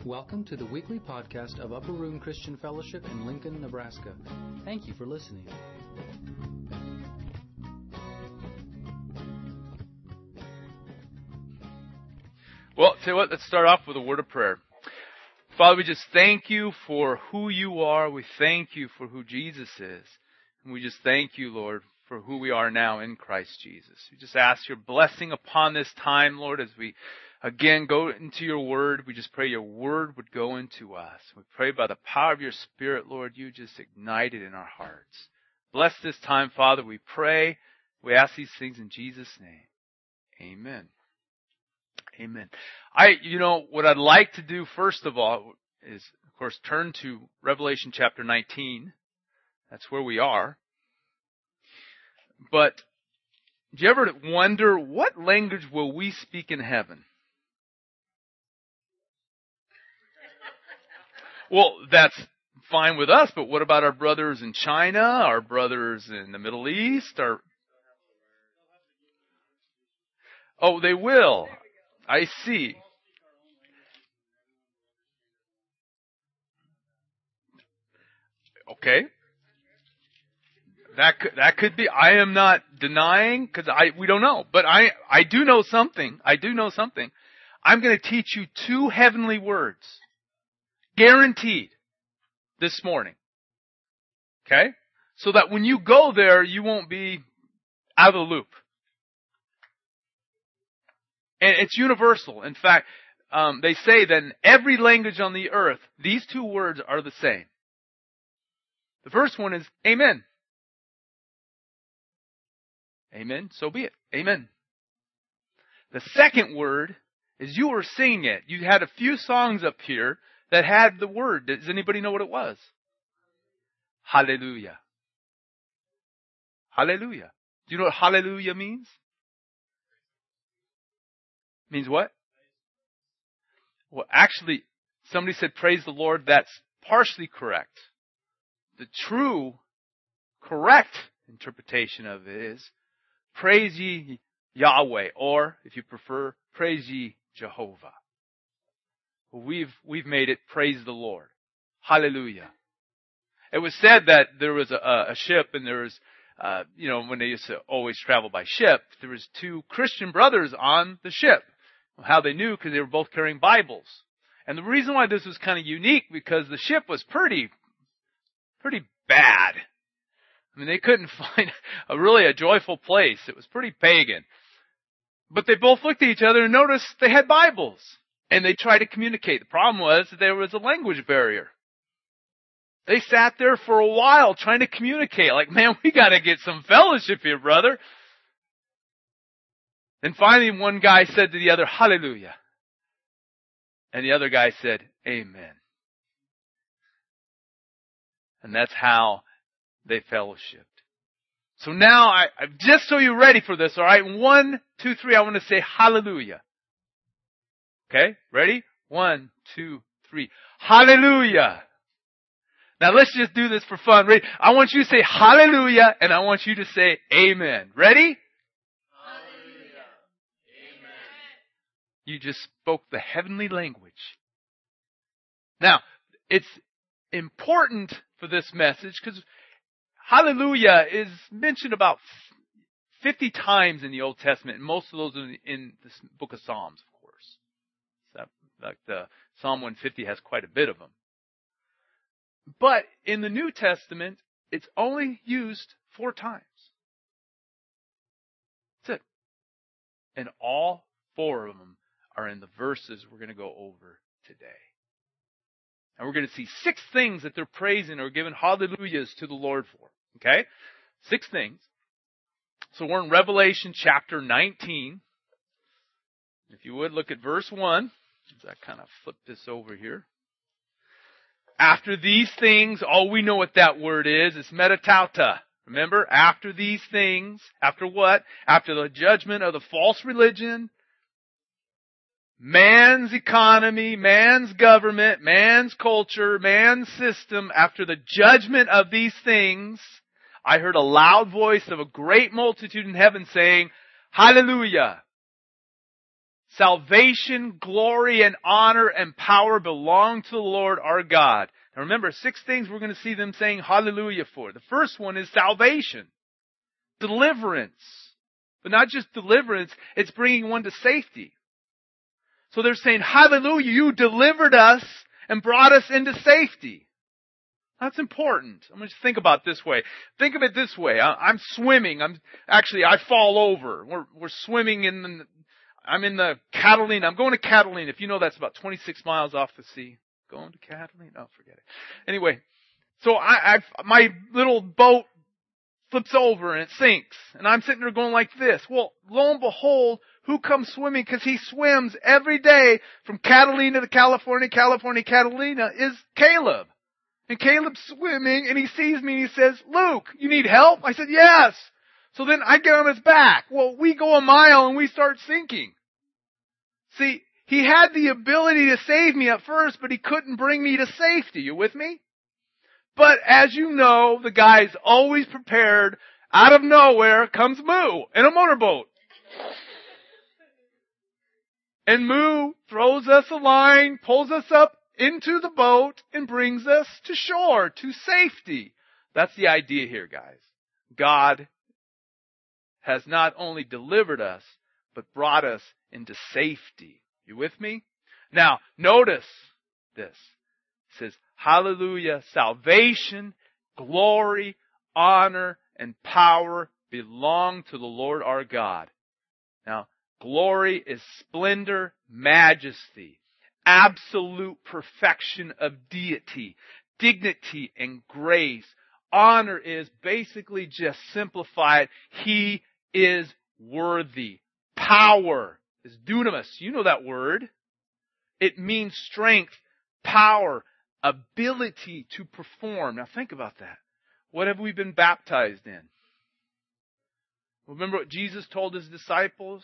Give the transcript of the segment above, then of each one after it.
Welcome to the weekly podcast of Upper Room Christian Fellowship in Lincoln, Nebraska. Thank you for listening. Well, tell you what, let's start off with a word of prayer. Father, we just thank you for who you are. We thank you for who Jesus is. And we just thank you, Lord, for who we are now in Christ Jesus. We just ask your blessing upon this time, Lord, as we again go into your word. We just pray your word would go into us. We pray by the power of your Spirit, Lord, you just ignite it in our hearts. Bless this time, Father, we pray. We ask these things in Jesus' name. Amen. Amen. What I'd like to do first of all is, of course, turn to Revelation chapter 19. That's where we are. But do you ever wonder, what language will we speak in heaven? Well, that's fine with us, but what about our brothers in China, our brothers in the Middle East? Oh, they will. I see. Okay. That could be. I am not denying, because we don't know. But I do know something. I'm going to teach you 2 heavenly words. Guaranteed. This morning. Okay? So that when you go there, you won't be out of the loop. And it's universal. In fact, they say that in every language on the earth, these 2 words are the same. The first one is Amen. Amen. So be it. Amen. The second word is, you were singing it. You had a few songs up here that had the word. Does anybody know what it was? Hallelujah. Hallelujah. Do you know what hallelujah means? Means what? Well, actually, somebody said praise the Lord. That's partially correct. The true, correct interpretation of it is praise ye Yahweh, or if you prefer, praise ye Jehovah. We've made it praise the Lord. Hallelujah. It was said that there was a ship, and there was, when they used to always travel by ship, there was 2 Christian brothers on the ship. How they knew? Because they were both carrying Bibles. And the reason why this was kind of unique, because the ship was pretty bad. I mean, they couldn't find a joyful place. It was pretty pagan. But they both looked at each other and noticed they had Bibles. And they tried to communicate. The problem was that there was a language barrier. They sat there for a while trying to communicate. Like, man, we got to get some fellowship here, brother. And finally, one guy said to the other, hallelujah. And the other guy said, amen. And that's how they fellowshipped. So now, just so you're ready for this, all right? 1, 2, 3, I want to say hallelujah. Okay, ready? 1, 2, 3. Hallelujah. Now let's just do this for fun. Ready? I want you to say hallelujah, and I want you to say amen. Ready? Hallelujah. Amen. You just spoke the heavenly language. Now, it's important for this message because hallelujah is mentioned about 50 times in the Old Testament, and most of those are in the book of Psalms, of course. Like the Psalm 150 has quite a bit of them. But in the New Testament, it's only used 4 times. That's it. And all 4 of them are in the verses we're going to go over today. And we're going to see 6 things that they're praising or giving hallelujahs to the Lord for. Okay? 6 things. So we're in Revelation chapter 19. If you would, look at verse 1. As I kind of flip this over here. After these things, we know what that word is. It's metatauta. Remember? After these things. After what? After the judgment of the false religion, man's economy, man's government, man's culture, man's system. After the judgment of these things, I heard a loud voice of a great multitude in heaven saying, hallelujah. salvation, glory, and honor and power belong to the Lord our God. Now remember, 6 things we're going to see them saying hallelujah for. The first one is salvation. Deliverance. But not just deliverance, it's bringing one to safety. So they're saying, hallelujah, you delivered us and brought us into safety. That's important. I'm going to think about it this way. Think of it this way. I'm swimming. I fall over. We're swimming I'm in the Catalina. I'm going to Catalina. If you know, that's about 26 miles off the sea. Going to Catalina? Oh, forget it. Anyway, so my little boat flips over and it sinks. And I'm sitting there going like this. Well, lo and behold, who comes swimming? Because he swims every day from Catalina to California, Catalina, is Caleb. And Caleb's swimming and he sees me and he says, Luke, you need help? I said, yes. So then I get on his back. Well, we go a mile and we start sinking. See, he had the ability to save me at first, but he couldn't bring me to safety. You with me? But as you know, the guy's always prepared. Out of nowhere comes Moo in a motorboat. And Moo throws us a line, pulls us up into the boat, and brings us to shore, to safety. That's the idea here, guys. God has not only delivered us, but brought us into safety. You with me? Now, notice this. It says, hallelujah, salvation, glory, honor, and power belong to the Lord our God. Now, glory is splendor, majesty, absolute perfection of deity, dignity, and grace. Honor is basically just simplified. He is worthy. Power is dunamis. You know that word. It means strength, power, ability to perform. Now think about that. What have we been baptized in? Remember what Jesus told his disciples?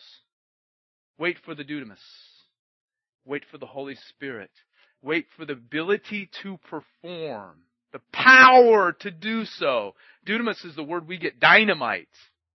Wait for the dunamis. Wait for the Holy Spirit. Wait for the ability to perform. The power to do so. Dunamis is the word we get dynamite.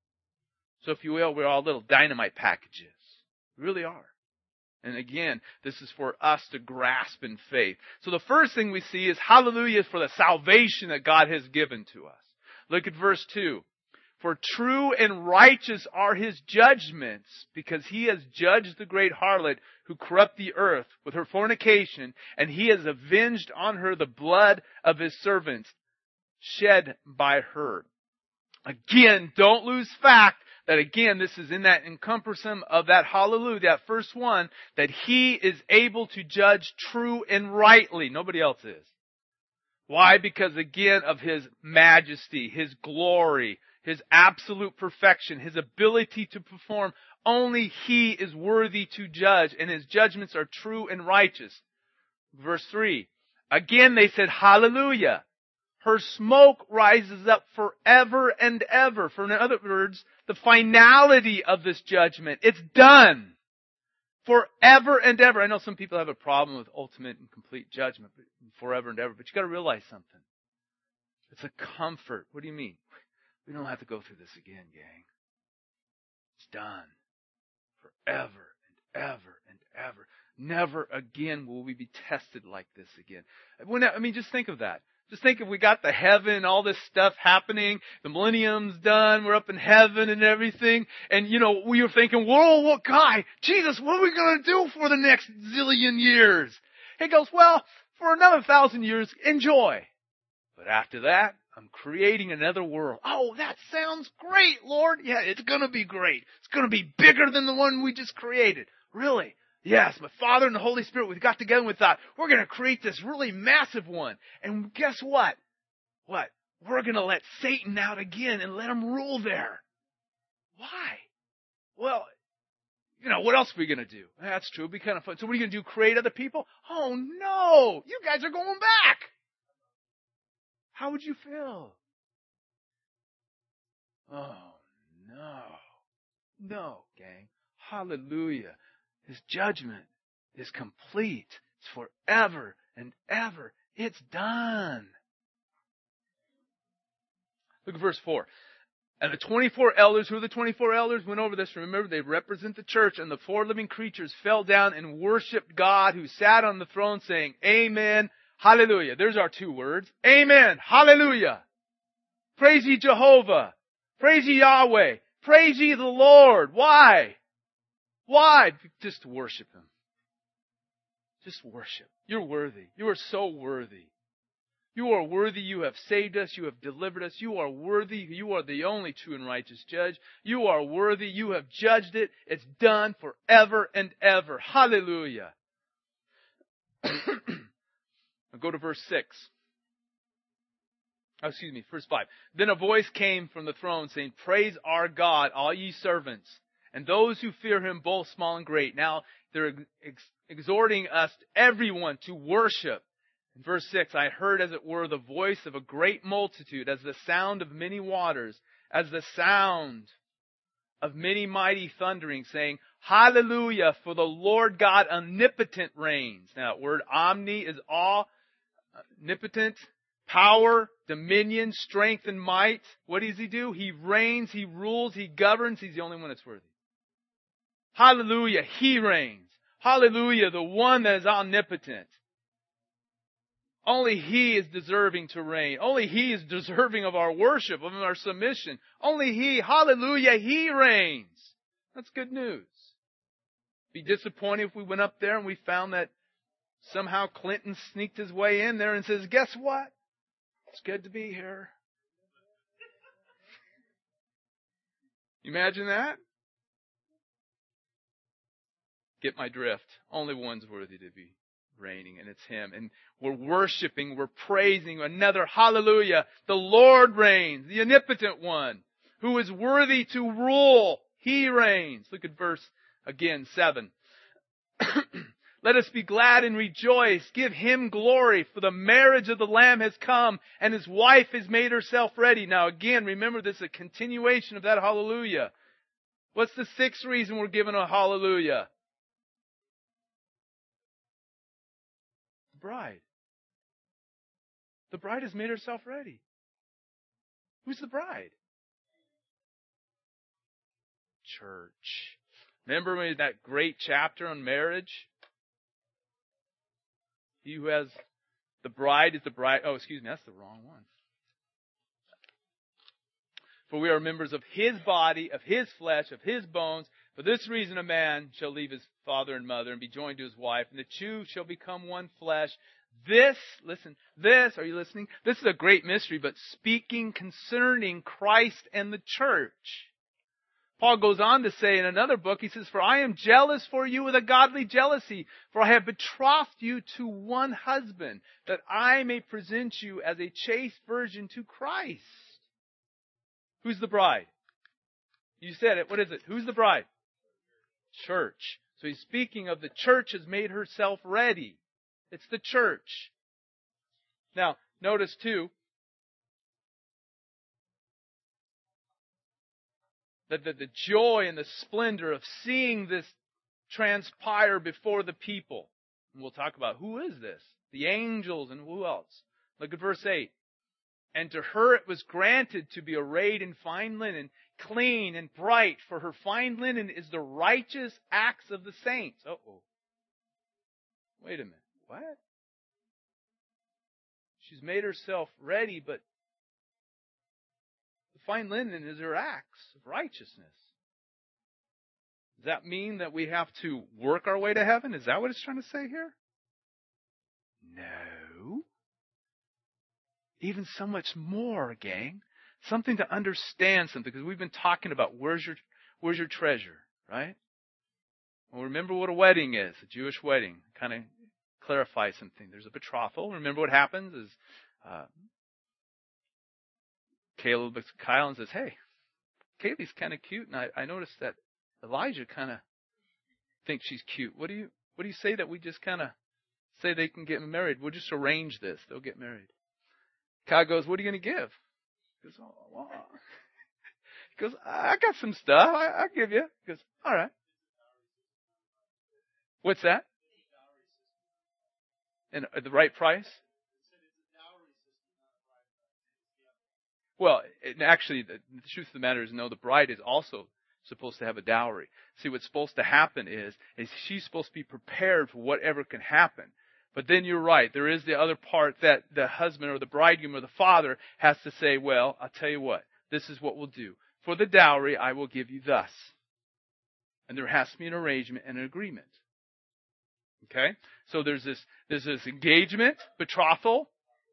So if you will, we're all little dynamite packages. We really are. And again, this is for us to grasp in faith. So the first thing we see is hallelujah for the salvation that God has given to us. Look at verse 2. For true and righteous are his judgments, because he has judged the great harlot who corrupt the earth with her fornication, and he has avenged on her the blood of his servants shed by her. Again, don't lose fact that again, this is in that encompassum of that hallelujah, that first one, that he is able to judge true and rightly. Nobody else is. Why? Because again of his majesty, his glory, his absolute perfection, his ability to perform. Only he is worthy to judge, and his judgments are true and righteous. Verse 3. Again they said, hallelujah. Her smoke rises up forever and ever. For in other words, the finality of this judgment. It's done. Forever and ever. I know some people have a problem with ultimate and complete judgment, forever and ever, but you got to realize something. It's a comfort. What do you mean? We don't have to go through this again, gang. It's done. Forever and ever and ever. Never again will we be tested like this again. Just think of that. Just think if we got to heaven, all this stuff happening, the millennium's done, we're up in heaven and everything, and we were thinking, whoa, Jesus, what are we going to do for the next zillion years? He goes, well, for another 1,000 years, enjoy. But after that, I'm creating another world. Oh, that sounds great, Lord. Yeah, it's going to be great. It's going to be bigger than the one we just created. Really? Yes, my Father and the Holy Spirit, we got together and we thought, we're going to create this really massive one. And guess what? What? We're going to let Satan out again and let him rule there. Why? Well, what else are we going to do? That's true. It'd be kind of fun. So what are you going to do? Create other people? Oh, no. You guys are going back. How would you feel? Oh, no. No, gang. Hallelujah. His judgment is complete. It's forever and ever. It's done. Look at verse 4. And the 24 elders, who are the 24 elders? Went over this. Remember, they represent the church. And the 4 living creatures fell down and worshiped God who sat on the throne saying, Amen, hallelujah. There's our 2 words. Amen, hallelujah. Praise ye Jehovah. Praise ye Yahweh. Praise ye the Lord. Why? Why? Just worship Him. Just worship. You're worthy. You are so worthy. You are worthy. You have saved us. You have delivered us. You are worthy. You are the only true and righteous judge. You are worthy. You have judged it. It's done forever and ever. Hallelujah. I'll go to verse 6. Verse 5. Then a voice came from the throne saying, Praise our God, all ye servants, and those who fear Him, both small and great. Now, they're exhorting us, everyone, to worship. In verse 6, I heard as it were the voice of a great multitude, as the sound of many waters, as the sound of many mighty thunderings, saying, Hallelujah, for the Lord God omnipotent reigns. Now, that word omni is all, omnipotent, power, dominion, strength, and might. What does He do? He reigns, He rules, He governs. He's the only one that's worthy. Hallelujah, He reigns. Hallelujah, the one that is omnipotent. Only He is deserving to reign. Only He is deserving of our worship, of our submission. Only He, hallelujah, He reigns. That's good news. Be disappointed if we went up there and we found that somehow Clinton sneaked his way in there and says, guess what? It's good to be here. Imagine that? Get my drift. Only one's worthy to be reigning, and it's Him. And we're worshiping, we're praising another hallelujah. The Lord reigns, the omnipotent one, who is worthy to rule. He reigns. Look at verse again, 7. Let us be glad and rejoice. Give Him glory, for the marriage of the Lamb has come, and His wife has made herself ready. Now again, remember this is a continuation of that hallelujah. What's the 6th reason we're given a hallelujah? The bride. The bride has made herself ready. Who's the bride? Church. Remember that great chapter on marriage? He who has the bride is the bride. Oh, excuse me, that's the wrong one. For we are members of His body, of His flesh, of His bones. For this reason a man shall leave his father and mother and be joined to his wife, and the two shall become one flesh. This, are you listening? This is a great mystery, but speaking concerning Christ and the church. Paul goes on to say in another book, he says, For I am jealous for you with a godly jealousy, for I have betrothed you to one husband, that I may present you as a chaste virgin to Christ. Who's the bride? You said it. What is it? Who's the bride? Church. So he's speaking of the church has made herself ready. It's the church. Now, notice too, that the joy and the splendor of seeing this transpire before the people. And we'll talk about who is this? The angels and who else? Look at verse 8. And to her it was granted to be arrayed in fine linen, clean and bright, for her fine linen is the righteous acts of the saints. Uh-oh. Wait a minute. What? She's made herself ready, but the fine linen is her acts of righteousness. Does that mean that we have to work our way to heaven? Is that what it's trying to say here? No. Even so much more, gang. Something to understand something, because we've been talking about where's your treasure, right? Well, remember what a wedding is, a Jewish wedding. Kind of clarify something. There's a betrothal. Remember what happens is Caleb looks at Kyle and says, hey, Kaylee's kind of cute, and I noticed that Elijah kind of thinks she's cute. What do you say that we just kind of say they can get married? We'll just arrange this. They'll get married. Kyle goes, what are you going to give? He goes, oh, well. He goes, I got some stuff. I'll give you. He goes, all right. What's that? And at the right price? Well, actually, the truth of the matter is, no, the bride is also supposed to have a dowry. See, what's supposed to happen is she's supposed to be prepared for whatever can happen. But then you're right. There is the other part that the husband or the bridegroom or the father has to say, well, I'll tell you what. This is what we'll do. For the dowry, I will give you thus. And there has to be an arrangement and an agreement. Okay? So there's this engagement, betrothal.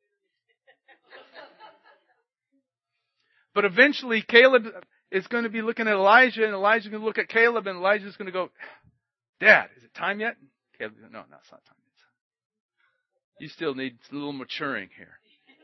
But eventually, Caleb is going to be looking at Elijah, and Elijah's going to look at Caleb, and Elijah's going to go, Dad, is it time yet? Caleb's going, no, it's not time yet. You still need a little maturing here.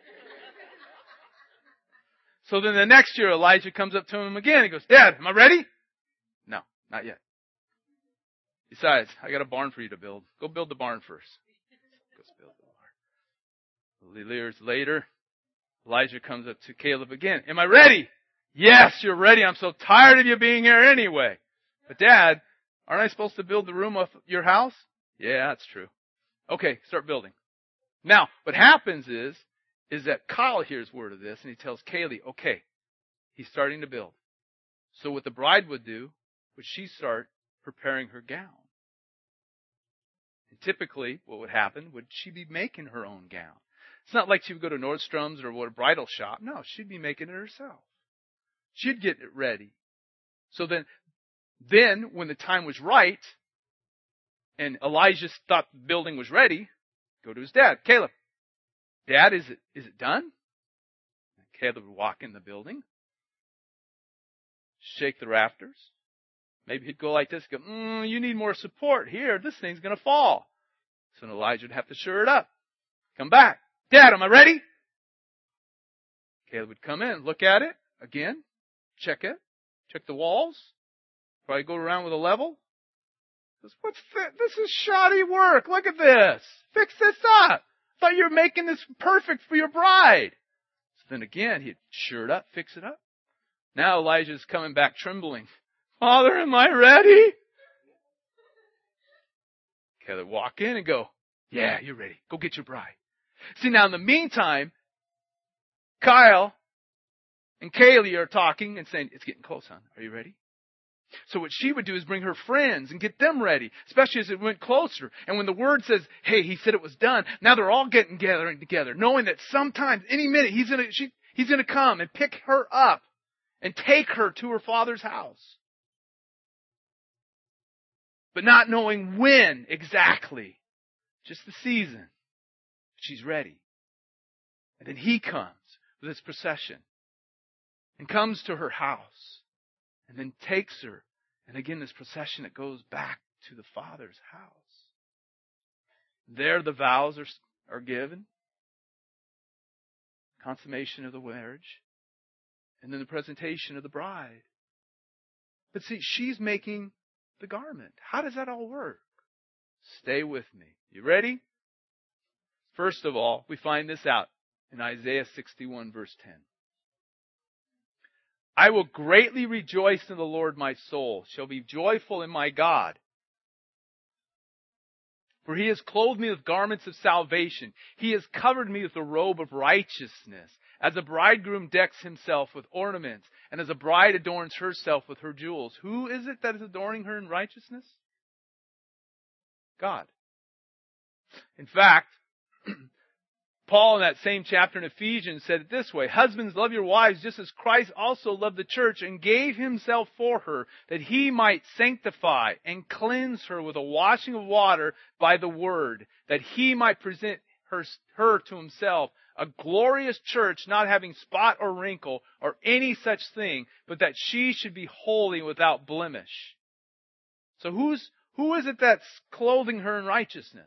So then the next year, Elijah comes up to him again. He goes, Dad, am I ready? No, not yet. Besides, I got a barn for you to build. Go build the barn first. Go build the barn. Years later, Elijah comes up to Caleb again. Am I ready? Yes, you're ready. I'm so tired of you being here anyway. But Dad, aren't I supposed to build the room of your house? Yeah, that's true. Okay, start building. Now, what happens is that Kyle hears word of this and he tells Kaylee, okay, he's starting to build. So what the bride would do would she start preparing her gown. And typically what would happen would she be making her own gown. It's not like she would go to Nordstrom's or a bridal shop. No, she'd be making it herself. She'd get it ready. So then when the time was right and Elijah thought the building was ready, go to his dad, Caleb. Dad, is it done? And Caleb would walk in the building, shake the rafters. Maybe he'd go like this, go, you need more support here. This thing's going to fall. So Elijah would have to shore it up. Come back. Dad, am I ready? Caleb would come in, look at it again, check the walls. Probably go around with a level. Says, what's this? This is shoddy work. Look at this. Fix this up. Thought you were making this perfect for your bride. So then again, he'd shore it up, fix it up. Now Elijah's coming back trembling. Father, am I ready? Caleb walk in and go, yeah, you're ready. Go get your bride. See, now in the meantime, Kyle and Kaylee are talking and saying, it's getting close, hon. Are you ready? So what she would do is bring her friends and get them ready, especially as it went closer. And when the word says, hey, he said it was done, now they're all getting together, knowing that sometime, any minute, he's going to come and pick her up and take her to her father's house. But not knowing when exactly, just the season. She's ready. And then he comes with his procession and comes to her house and then takes her. And again, this procession that goes back to the father's house. There the vows are given. Consummation of the marriage. And then the presentation of the bride. But see, she's making the garment. How does that all work? Stay with me. You ready? First of all, we find this out in Isaiah 61 verse 10. I will greatly rejoice in the Lord, my soul shall be joyful in my God. For he has clothed me with garments of salvation. He has covered me with the robe of righteousness. As a bridegroom decks himself with ornaments, and as a bride adorns herself with her jewels. Who is it that is adorning her in righteousness? God. In fact, Paul in that same chapter in Ephesians said it this way, husbands, love your wives just as Christ also loved the church and gave himself for her, that he might sanctify and cleanse her with a washing of water by the word, that he might present her to himself, a glorious church, not having spot or wrinkle or any such thing, but that she should be holy without blemish. So who is it that's clothing her in righteousness?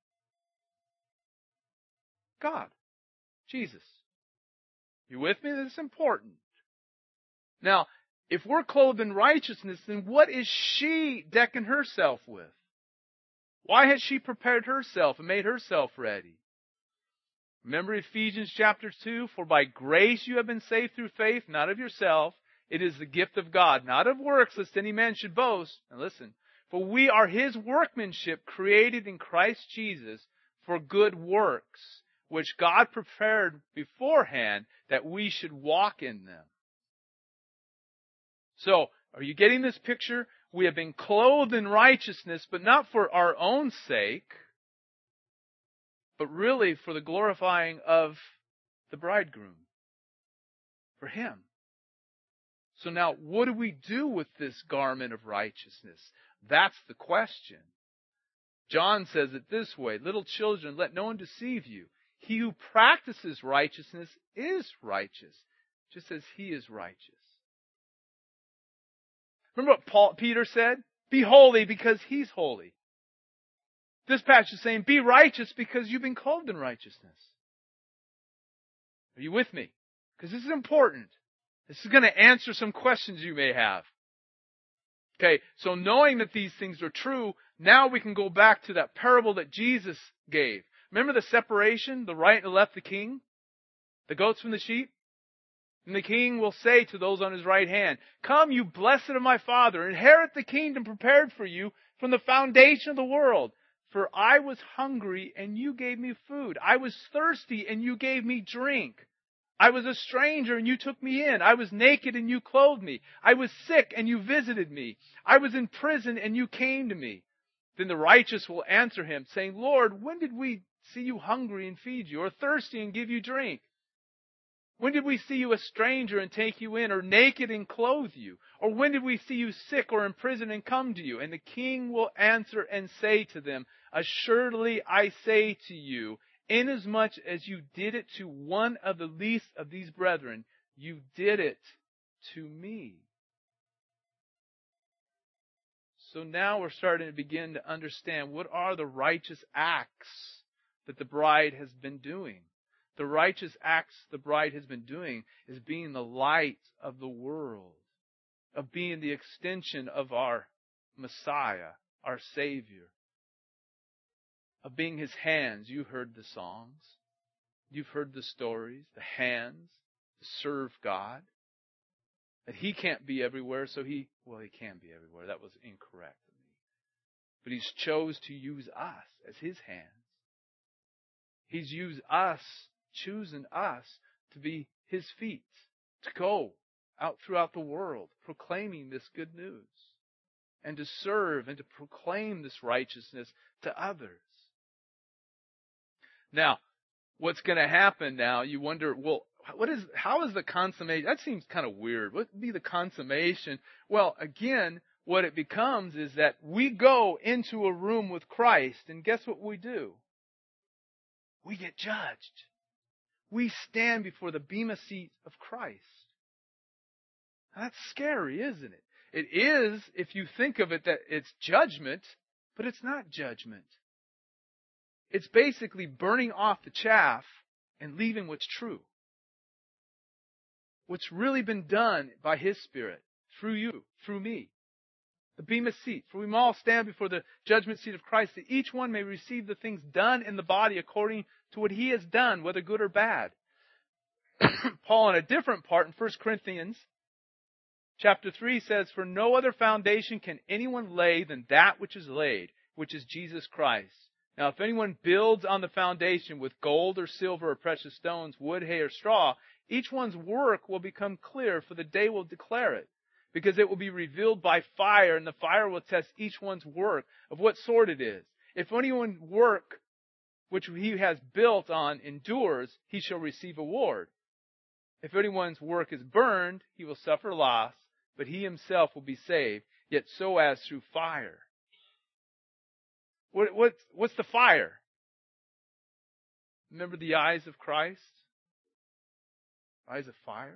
God. Jesus. You with me? This is important. Now, if we're clothed in righteousness, then what is she decking herself with? Why has she prepared herself and made herself ready? Remember Ephesians chapter 2, for by grace you have been saved through faith, not of yourself. It is the gift of God, not of works, lest any man should boast. And listen, for we are his workmanship created in Christ Jesus for good works, which God prepared beforehand that we should walk in them. So, are you getting this picture? We have been clothed in righteousness, but not for our own sake, but really for the glorifying of the bridegroom, for Him. So now, what do we do with this garment of righteousness? That's the question. John says it this way, little children, let no one deceive you. He who practices righteousness is righteous, just as he is righteous. Remember what Peter said? Be holy because he's holy. This passage is saying, be righteous because you've been clothed in righteousness. Are you with me? Because this is important. This is going to answer some questions you may have. Okay, so knowing that these things are true, now we can go back to that parable that Jesus gave. Remember the separation, the right and the left, the king? The goats from the sheep? And the king will say to those on his right hand, come, you blessed of my Father, inherit the kingdom prepared for you from the foundation of the world. For I was hungry, and you gave me food. I was thirsty, and you gave me drink. I was a stranger, and you took me in. I was naked, and you clothed me. I was sick, and you visited me. I was in prison, and you came to me. Then the righteous will answer him, saying, Lord, when did we see you hungry and feed you, or thirsty and give you drink? When did we see you a stranger and take you in, or naked and clothe you? Or when did we see you sick or in prison and come to you? And the king will answer and say to them, assuredly I say to you, inasmuch as you did it to one of the least of these brethren, you did it to me. So now we're starting to begin to understand what are the righteous acts that the bride has been doing. The righteous acts the bride has been doing is being the light of the world, of being the extension of our Messiah, our Savior, of being His hands. You heard the songs. You've heard the stories, the hands to serve God. That He can't be everywhere, so He can be everywhere. That was incorrect of me. But He's chose to use us as His hands. He's used us, chosen us to be His feet, to go out throughout the world proclaiming this good news and to serve and to proclaim this righteousness to others. Now, what's going to happen now, you wonder, well, how is the consummation? That seems kind of weird. What would be the consummation? Well, again, what it becomes is that we go into a room with Christ, and guess what we do? We get judged. We stand before the bema seat of Christ. Now, that's scary, isn't it? It is, if you think of it, that it's judgment, but it's not judgment. It's basically burning off the chaff and leaving what's true. What's really been done by His Spirit, through you, through me. The bema seat, for we all stand before the judgment seat of Christ, that each one may receive the things done in the body according to what he has done, whether good or bad. Paul, in a different part, in 1 Corinthians chapter 3, says, for no other foundation can anyone lay than that which is laid, which is Jesus Christ. Now, if anyone builds on the foundation with gold or silver or precious stones, wood, hay, or straw, each one's work will become clear, for the day will declare it. Because it will be revealed by fire, and the fire will test each one's work of what sort it is. If anyone's work which he has built on endures, he shall receive a reward. If anyone's work is burned, he will suffer loss, but he himself will be saved, yet so as through fire. What's the fire? Remember the eyes of Christ? Eyes of fire?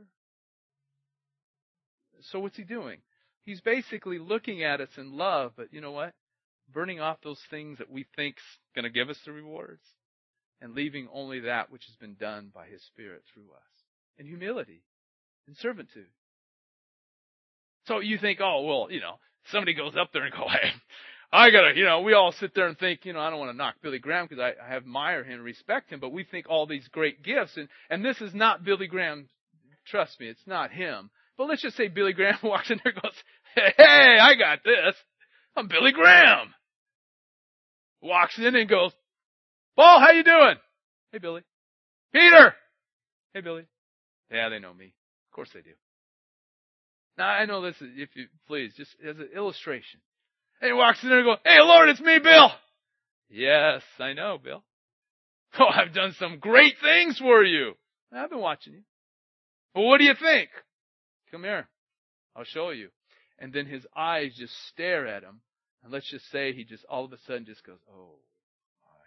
So what's He doing? He's basically looking at us in love, but you know what? Burning off those things that we think's going to give us the rewards and leaving only that which has been done by His Spirit through us. In humility, in servitude. So you think, oh, well, somebody goes up there and go, hey, I gotta, we all sit there and think, I don't want to knock Billy Graham because I admire him and respect him, but we think all these great gifts, and this is not Billy Graham. Trust me, it's not him. But let's just say Billy Graham walks in there and goes, hey, I got this. I'm Billy Graham. Walks in and goes, Paul, how you doing? Hey, Billy. Peter! Hey, Billy. Yeah, they know me. Of course they do. Now, I know this, if you please, just as an illustration. And he walks in there and goes, hey, Lord, it's me, Bill. Yes, I know, Bill. Oh, I've done some great things for you. I've been watching you. Well, what do you think? Come here. I'll show you. And then his eyes just stare at him. And let's just say he just all of a sudden just goes, oh, my.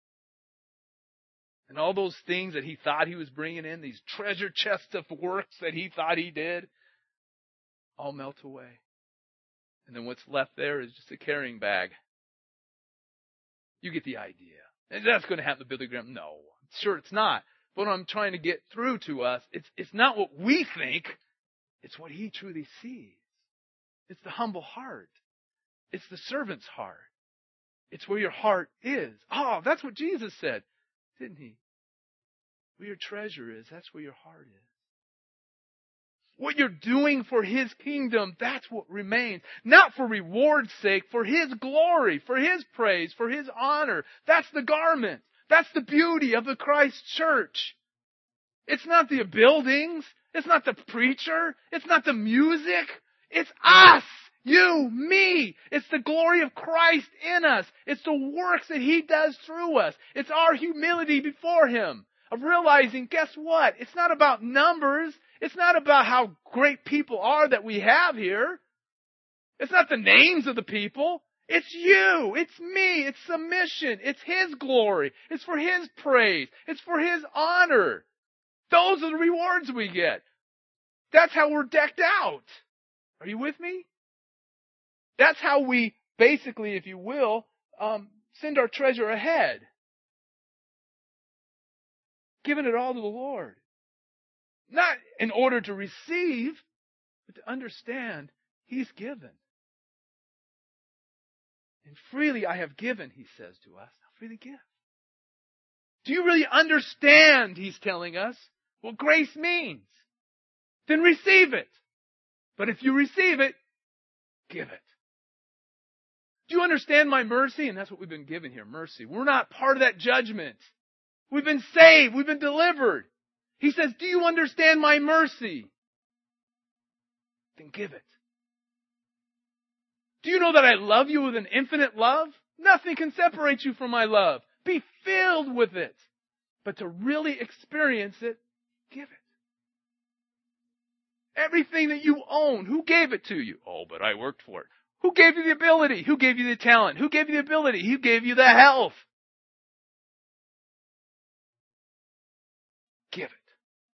And all those things that he thought he was bringing in, these treasure chests of works that he thought he did, all melt away. And then what's left there is just a carrying bag. You get the idea. And that's going to happen to Billy Graham. No, sure it's not. But what I'm trying to get through to us, it's not what we think. It's what he truly sees. It's the humble heart. It's the servant's heart. It's where your heart is. Oh, that's what Jesus said, didn't he? Where your treasure is, that's where your heart is. What you're doing for His kingdom, that's what remains. Not for reward's sake, for His glory, for His praise, for His honor. That's the garment. That's the beauty of the Christ church. It's not the buildings. It's not the preacher. It's not the music. It's us. You, me. It's the glory of Christ in us. It's the works that He does through us. It's our humility before Him. Of realizing, guess what? It's not about numbers. It's not about how great people are that we have here. It's not the names of the people. It's you. It's me. It's submission. It's His glory. It's for His praise. It's for His honor. Those are the rewards we get. That's how we're decked out. Are you with me? That's how we basically, if you will, send our treasure ahead. Giving it all to the Lord. Not in order to receive, but to understand He's given. And freely I have given, He says to us. Now freely give. Do you really understand, He's telling us, what grace means? Then receive it. But if you receive it, give it. Do you understand my mercy? And that's what we've been given here, mercy. We're not part of that judgment. We've been saved. We've been delivered. He says, do you understand my mercy? Then give it. Do you know that I love you with an infinite love? Nothing can separate you from my love. Be filled with it. But to really experience it, give it. Everything that you own, who gave it to you? Oh, but I worked for it. Who gave you the ability? Who gave you the talent? Who gave you the ability? Who gave you the health? Give it.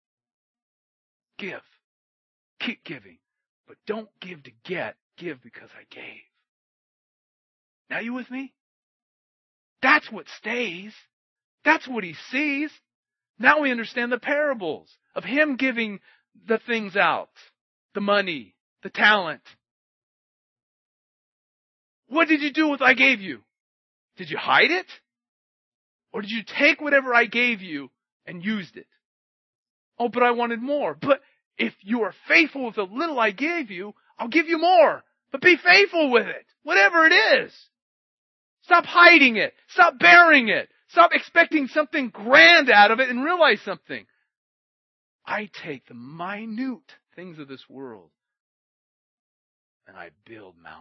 Give. Keep giving. But don't give to get. Give because I gave. Now you with me? That's what stays. That's what He sees. Now we understand the parables of Him giving the things out. The money. The talent. What did you do with what I gave you? Did you hide it? Or did you take whatever I gave you and used it? Oh, but I wanted more. But if you are faithful with the little I gave you, I'll give you more. But be faithful with it. Whatever it is. Stop hiding it. Stop bearing it. Stop expecting something grand out of it and realize something. I take the minute things of this world and I build mountains.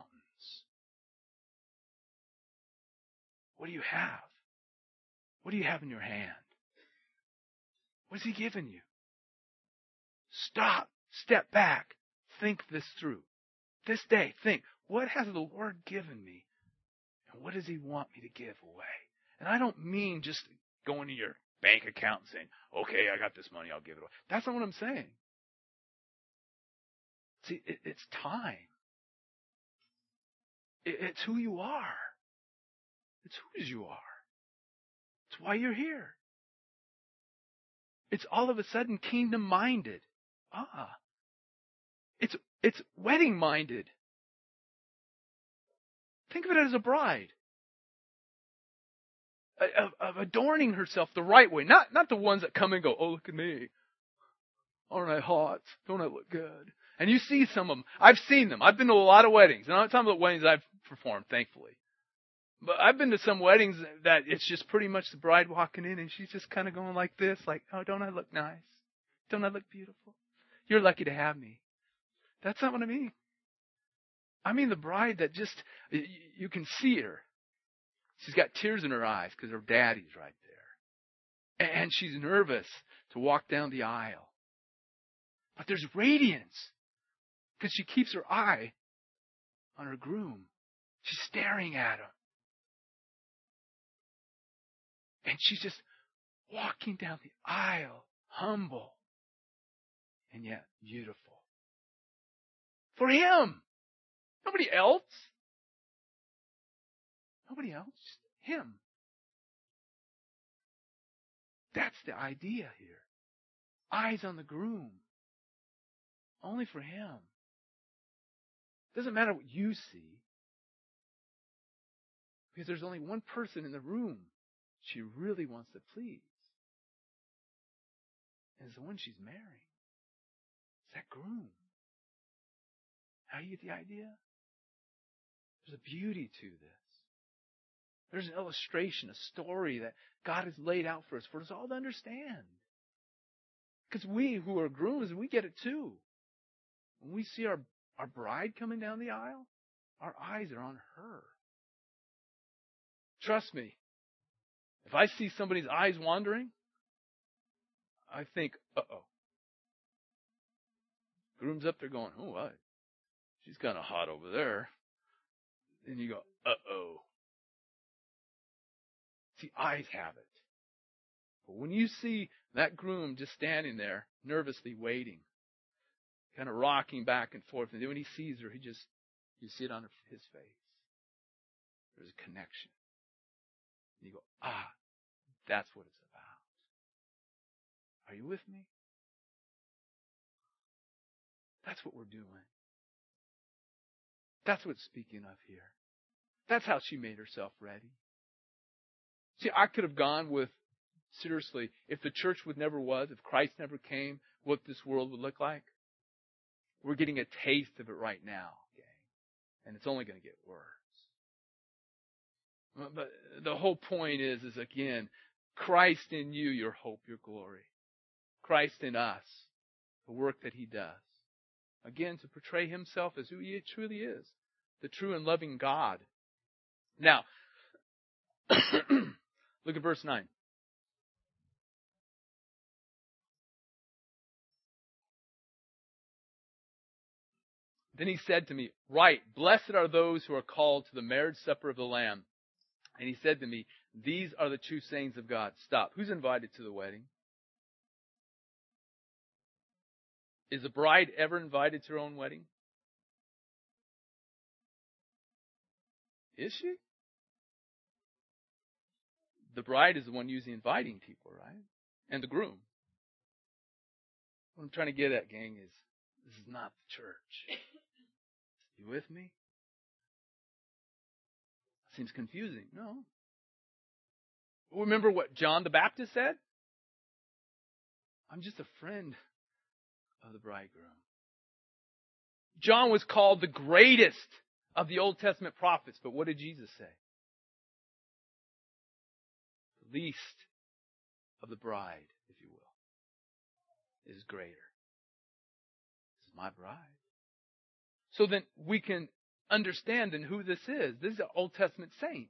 What do you have? What do you have in your hand? What has He given you? Stop. Step back. Think this through. This day, think, what has the Lord given me? And what does He want me to give away? And I don't mean just going to your bank account and saying, okay, I got this money, I'll give it away. That's not what I'm saying. See, it's time. It's who you are. It's whose you are. It's why you're here. It's all of a sudden kingdom-minded. It's wedding-minded. Think of it as a bride. Of adorning herself the right way. Not the ones that come and go, oh, look at me. Aren't I hot? Don't I look good? And you see some of them. I've seen them. I've been to a lot of weddings. And I'm not talking about weddings I've performed, thankfully. But I've been to some weddings that it's just pretty much the bride walking in and she's just kind of going like this, like, oh, don't I look nice? Don't I look beautiful? You're lucky to have me. That's not what I mean. I mean the bride that just, you can see her. She's got tears in her eyes because her daddy's right there. And she's nervous to walk down the aisle. But there's radiance because she keeps her eye on her groom. She's staring at him. And she's just walking down the aisle, humble and yet beautiful. For him. Nobody else. Nobody else. Just him. That's the idea here. Eyes on the groom. Only for him. Doesn't matter what you see. Because there's only one person in the room she really wants to please. And it's the one she's marrying. It's that groom. How do you get the idea? There's a beauty to this. There's an illustration, a story that God has laid out for us all to understand. Because we who are grooms, we get it too. When we see our bride coming down the aisle, our eyes are on her. Trust me, if I see somebody's eyes wandering, I think, uh-oh. Groom's up there going, oh, what? She's kind of hot over there. And you go, uh-oh. See, eyes have it. But when you see that groom just standing there, nervously waiting, kind of rocking back and forth, and then when he sees her, you see it on his face. There's a connection. And you go, that's what it's about. Are you with me? That's what we're doing. That's what it's speaking of here. That's how she made herself ready. See, I could have gone with, seriously, if the church never was, if Christ never came, what this world would look like. We're getting a taste of it right now, gang. And it's only going to get worse. But the whole point is again, Christ in you, your hope, your glory. Christ in us, the work that he does. Again, to portray himself as who he truly is, the true and loving God. Now, look at verse 9. Then he said to me, "Right, blessed are those who are called to the marriage supper of the Lamb." And he said to me, "These are the true sayings of God." Stop. Who's invited to the wedding? Is the bride ever invited to her own wedding? Is she? The bride is the one usually inviting people, right? And the groom. What I'm trying to get at, gang, is this is not the church. You with me? Seems confusing. No. Remember what John the Baptist said? I'm just a friend of the bridegroom. John was called the greatest of the Old Testament prophets, but what did Jesus say? The least of the bride, if you will, is greater. This is my bride. So then we can understand then who this is. These are Old Testament saints.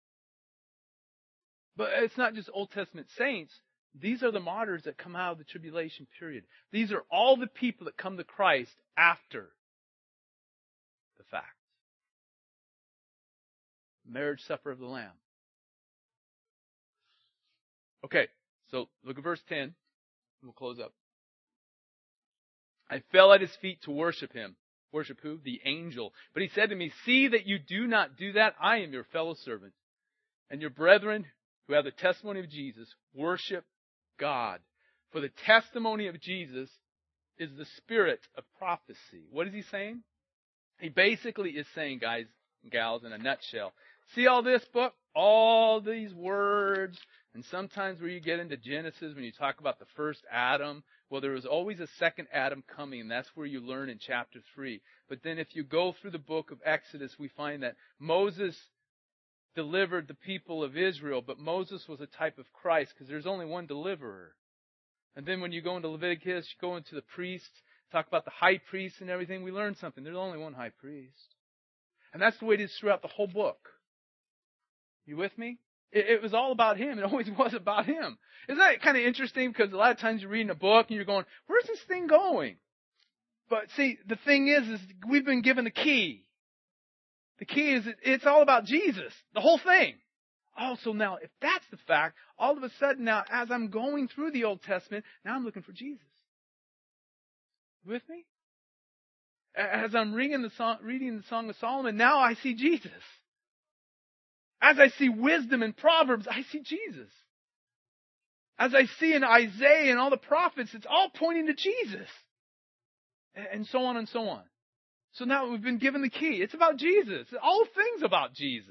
But it's not just Old Testament saints. These are the martyrs that come out of the tribulation period. These are all the people that come to Christ after the fact. Marriage supper of the Lamb. Okay, so look at verse 10. And we'll close up. I fell at his feet to worship him. Worship who? The angel. But he said to me, "See that you do not do that. I am your fellow servant. And your brethren who have the testimony of Jesus, worship God. For the testimony of Jesus is the spirit of prophecy." What is he saying? He basically is saying, guys and gals, in a nutshell, see all this book? All these words. And sometimes where you get into Genesis, when you talk about the first Adam, well, there was always a second Adam coming, and that's where you learn in chapter 3. But then if you go through the book of Exodus, we find that Moses delivered the people of Israel, but Moses was a type of Christ because there's only one deliverer. And then when you go into Leviticus, you go into the priests, talk about the high priest and everything, we learn something. There's only one high priest. And that's the way it is throughout the whole book. You with me? It was all about Him. It always was about Him. Isn't that kind of interesting? Because a lot of times you're reading a book and you're going, where's this thing going? But see, the thing is we've been given the key. The key is it's all about Jesus. The whole thing. Also now, if that's the fact, all of a sudden now, as I'm going through the Old Testament, now I'm looking for Jesus. You with me? As I'm reading the Song of Solomon, now I see Jesus. As I see wisdom in Proverbs, I see Jesus. As I see in Isaiah and all the prophets, it's all pointing to Jesus. And so on and so on. So now we've been given the key. It's about Jesus. All things about Jesus.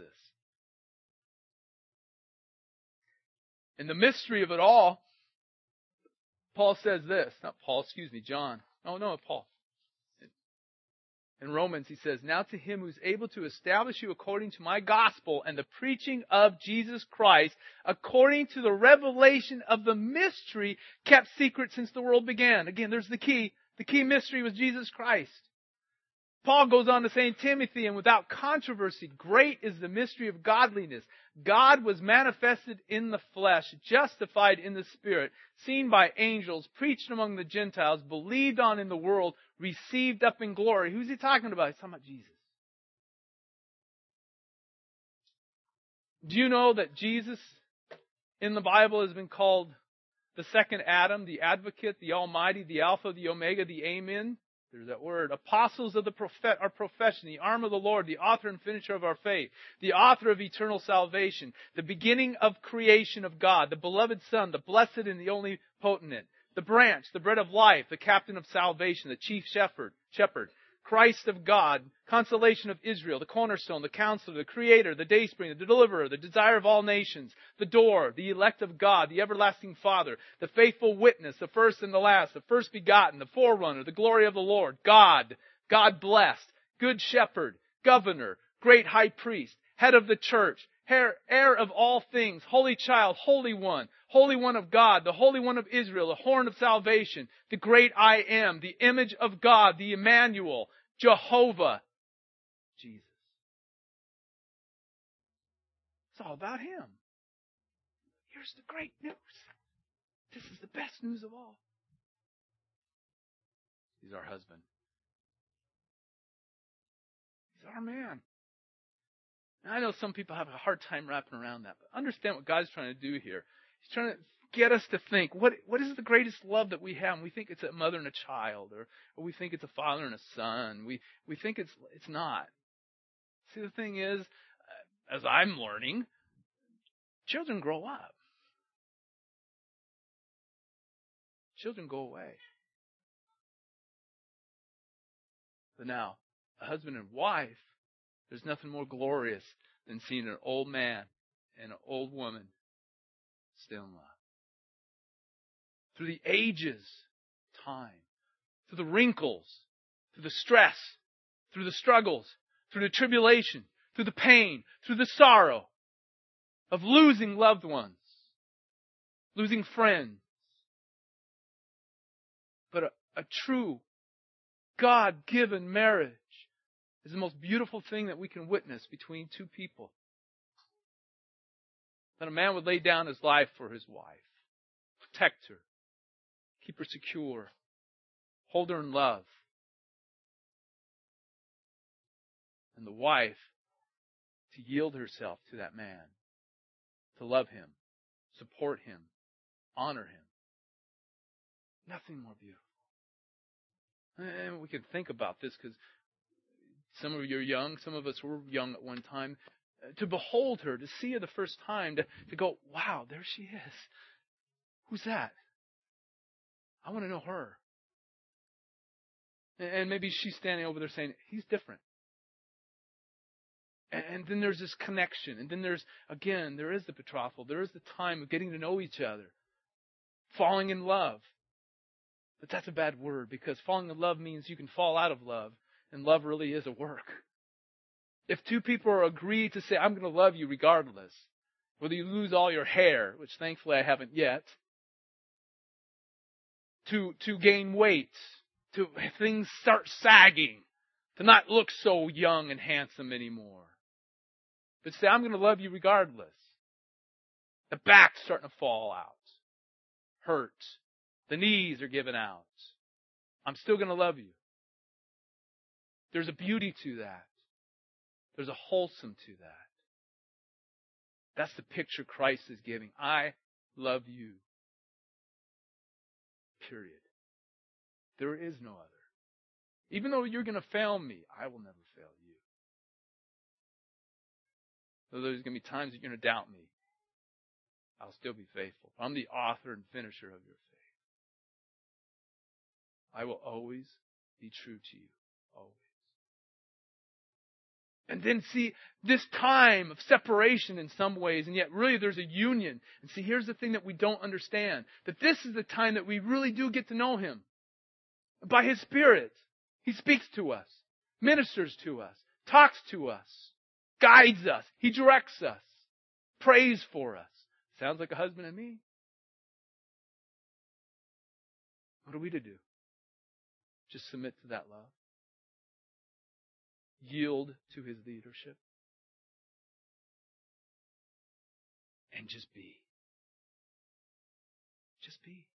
In the mystery of it all, Paul says this. Not Paul, John. Paul. In Romans, he says, now to Him who's able to establish you according to my gospel and the preaching of Jesus Christ, according to the revelation of the mystery kept secret since the world began. Again, there's the key. The key mystery was Jesus Christ. Paul goes on to say in Timothy, and without controversy, great is the mystery of godliness. God was manifested in the flesh, justified in the Spirit, seen by angels, preached among the Gentiles, believed on in the world, received up in glory. Who's he talking about? He's talking about Jesus. Do you know that Jesus in the Bible has been called the second Adam, the advocate, the Almighty, the Alpha, the Omega, the Amen? There's that word. Apostles of our profession, the arm of the Lord, the author and finisher of our faith, the author of eternal salvation, the beginning of creation of God, the beloved Son, the blessed and the only potentate, the branch, the bread of life, the captain of salvation, the chief shepherd, Christ of God, consolation of Israel, the cornerstone, the counselor, the creator, the dayspring, the deliverer, the desire of all nations, the door, the elect of God, the everlasting Father, the faithful witness, the first and the last, the first begotten, the forerunner, the glory of the Lord, God blessed, good shepherd, governor, great high priest, head of the church, heir of all things, holy child, Holy One of God, the Holy One of Israel, the horn of salvation, the great I Am, the image of God, the Emmanuel, Jehovah, Jesus. It's all about Him. Here's the great news. This is the best news of all. He's our husband. He's our man. And I know some people have a hard time wrapping around that, but understand what God's trying to do here. He's trying to get us to think, what is the greatest love that we have? And we think it's a mother and a child, or we think it's a father and a son. We think it's not. See, the thing is, as I'm learning, children grow up. Children go away. But now, a husband and wife, there's nothing more glorious than seeing an old man and an old woman still in love. Through the ages, time, through the wrinkles, through the stress, through the struggles, through the tribulation, through the pain, through the sorrow of losing loved ones, losing friends. But a true God-given marriage is the most beautiful thing that we can witness between two people. That a man would lay down his life for his wife, protect her, keep her secure, hold her in love. And the wife to yield herself to that man, to love him, support him, honor him. Nothing more beautiful. And we can think about this because some of you are young, some of us were young at one time. To behold her, to see her the first time, to go, wow, there she is. Who's that? I want to know her. And maybe she's standing over there saying, he's different. And then there's this connection. And then there is the betrothal. There is the time of getting to know each other. Falling in love. But that's a bad word because falling in love means you can fall out of love. And love really is a work. If two people are agreed to say, I'm going to love you regardless, whether you lose all your hair, which thankfully I haven't yet, to gain weight, to things start sagging, to not look so young and handsome anymore. But say, I'm going to love you regardless. The back's starting to fall out, hurt. The knees are giving out. I'm still going to love you. There's a beauty to that. There's a wholesome to that. That's the picture Christ is giving. I love you. Period. There is no other. Even though you're going to fail me, I will never fail you. Though there's going to be times that you're going to doubt me, I'll still be faithful. I'm the author and finisher of your faith. I will always be true to you. Always. And then see this time of separation in some ways, and yet really there's a union. And see, here's the thing that we don't understand. That this is the time that we really do get to know Him. By His Spirit. He speaks to us, ministers to us, talks to us, guides us. He directs us, prays for us. Sounds like a husband and me. What are we to do? Just submit to that love. Yield to His leadership. And just be. Just be.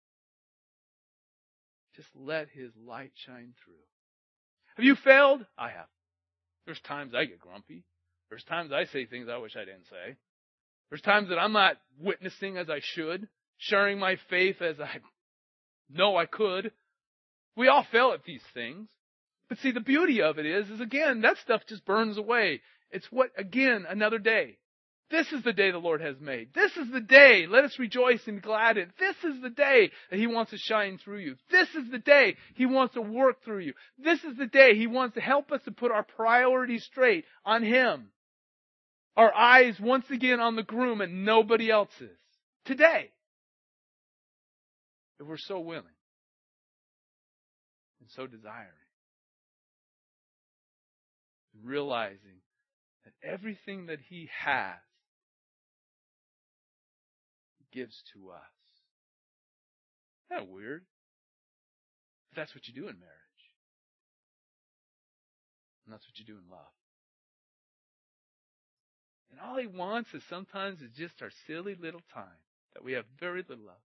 Just let His light shine through. Have you failed? I have. There's times I get grumpy. There's times I say things I wish I didn't say. There's times that I'm not witnessing as I should, sharing my faith as I know I could. We all fail at these things. But see, the beauty of it is again, that stuff just burns away. It's again, another day. This is the day the Lord has made. This is the day. Let us rejoice and glad in. This is the day that He wants to shine through you. This is the day He wants to work through you. This is the day He wants to help us to put our priorities straight on Him. Our eyes once again on the groom and nobody else's. Today. If we're so willing and so desiring. Realizing that everything that He has gives to us. Isn't that weird? But that's what you do in marriage. And that's what you do in love. And all He wants is sometimes is just our silly little time that we have very little of.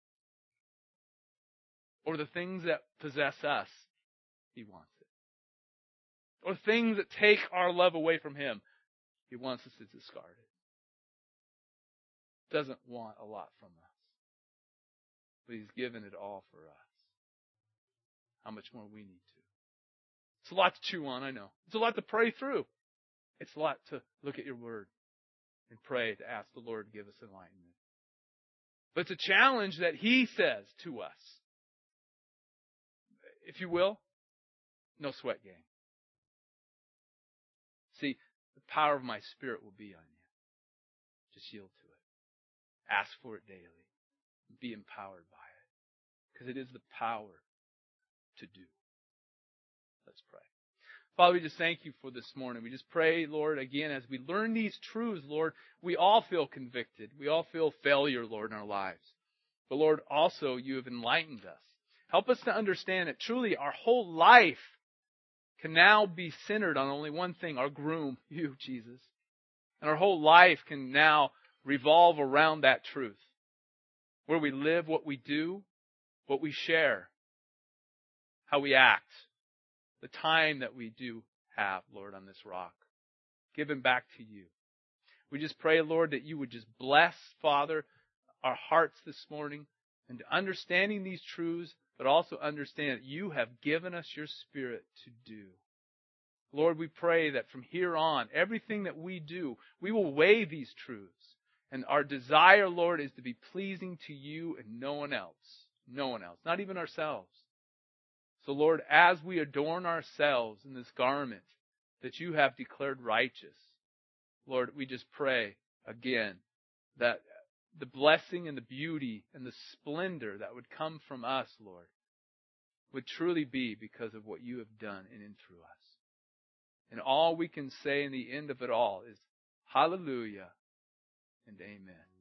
Or the things that possess us, He wants it. Or things that take our love away from Him, He wants us to discard it. Doesn't want a lot from us. But He's given it all for us. How much more we need to. It's a lot to chew on, I know. It's a lot to pray through. It's a lot to look at your Word and pray to ask the Lord to give us enlightenment. But it's a challenge that He says to us. If you will, no sweat game. See, the power of my Spirit will be on you. Just yield to it. Ask for it daily. Be empowered by it. Because it is the power to do. Let's pray. Father, we just thank You for this morning. We just pray, Lord, again, as we learn these truths, Lord, we all feel convicted. We all feel failure, Lord, in our lives. But Lord, also You have enlightened us. Help us to understand that truly our whole life can now be centered on only one thing, our groom, You, Jesus. And our whole life can now revolve around that truth. Where we live, what we do, what we share, how we act, the time that we do have, Lord, on this rock, given back to You. We just pray, Lord, that You would just bless, Father, our hearts this morning into understanding these truths, but also understand that You have given us Your Spirit to do. Lord, we pray that from here on, everything that we do, we will weigh these truths. And our desire, Lord, is to be pleasing to You and no one else. No one else. Not even ourselves. So, Lord, as we adorn ourselves in this garment that You have declared righteous, Lord, we just pray again that the blessing and the beauty and the splendor that would come from us, Lord, would truly be because of what You have done in and through us. And all we can say in the end of it all is hallelujah and amen.